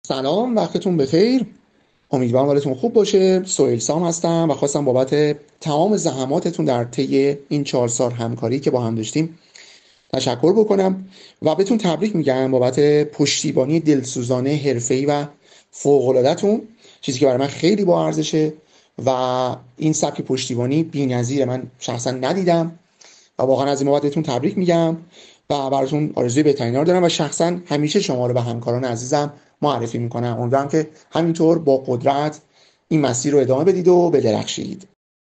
سلام، وقتتون بخیر. امیدوارم حالتون خوب باشه. سهیل سام هستم و خواستم بابت تمام زحماتتون در طی این 4 سال همکاری که با هم داشتیم تشکر بکنم و بهتون تبریک میگم بابت پشتیبانی دلسوزانه حرفه‌ای و فوق‌العاده‌تون. چیزی که برای من خیلی با ارزشه و این سبک پشتیبانی بی‌نظیره. من شخصا ندیدم و واقعا از این بابت بهتون تبریک میگم و براتون آرزوی بهترینا رو دارم و شخصا همیشه شما رو به همکاران عزیزم معرفی میکنم. امیدوارم که همینطور با قدرت این مسیر رو ادامه بدید و بدرخشید.